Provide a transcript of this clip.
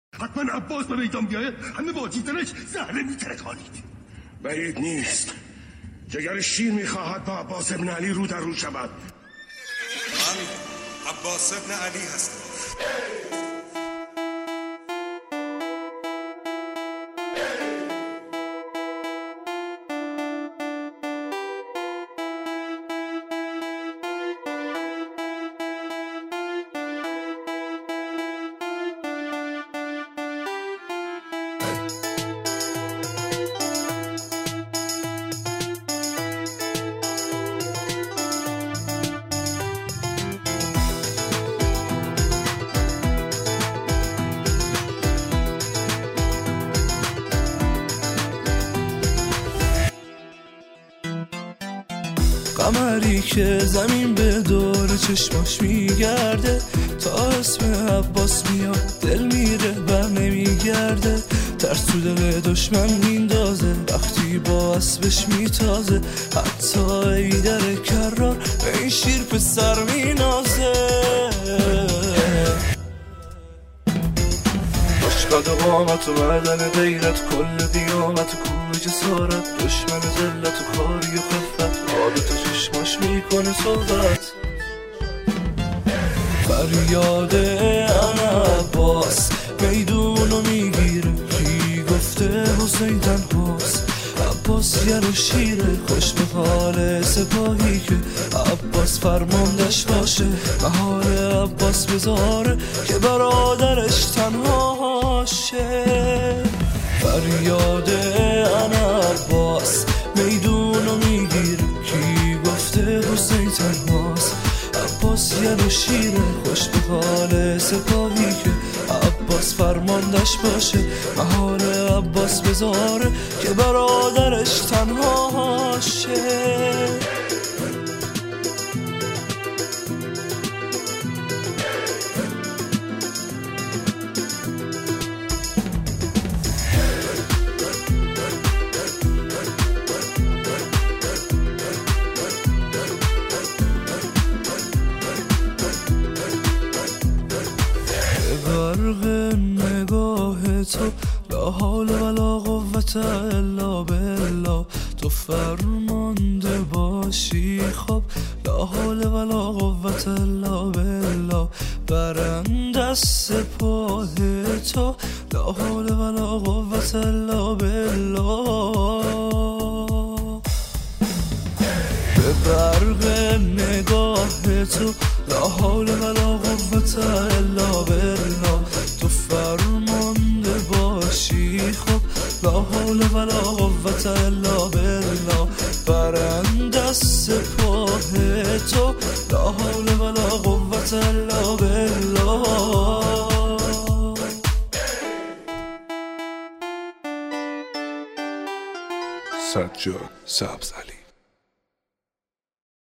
حتما عباس به میدان بیاید همه با دیدنش زهره میترکانید. بعید نیست. جگر شیر میخواهد با عباس ابن علی رو در رو شود. من عباس ابن علی هستم. قمری که زمین به دور چشماش میگرده، تا اسم عباس میاد دل میره بر نمیگرده. ترس تو دل دشمن میندازه وقتی با اسبش میتازه، حتی ایدر کرار به این شیر پسر مینازه. قد و قامت و معدن غیرت، کل دیامت و کوه جسارت، دشمن ذلت و کاری و خفت، عادت و چشماش میکنه صحبت. فریاد انا عباس میدونو میگیره، کی گفته حسین تنهاست؟ عباس گر و شیره، خوش به حال سپاهی که عباس فرماندش باشه. مهار عباس بذاره که برادرش تنها شه. فریاد انا عباس میدونو میگیره، کی گفته حسین تنهاست؟ عباس گر و شیره، خوش به حال سپاهی که عباس فرماندش باشه. مهار عباس بذاره که برادرش تنها شه. برق نگاه تو لا حول ولا قوت الا بالله، تو فرمانده باشی خب لا حول ولا قوت الا بالله. برنده سپاه تو لا حول ولا قوت الا بالله. به برق نگاه تو لا حول ولا قوت الا بالله، تو فرمانده باشی خب لا حول ولا قوت الا بالله. برنده سپاه تو لا حول ولا قوت الا بالله. سجاد سبزعلی.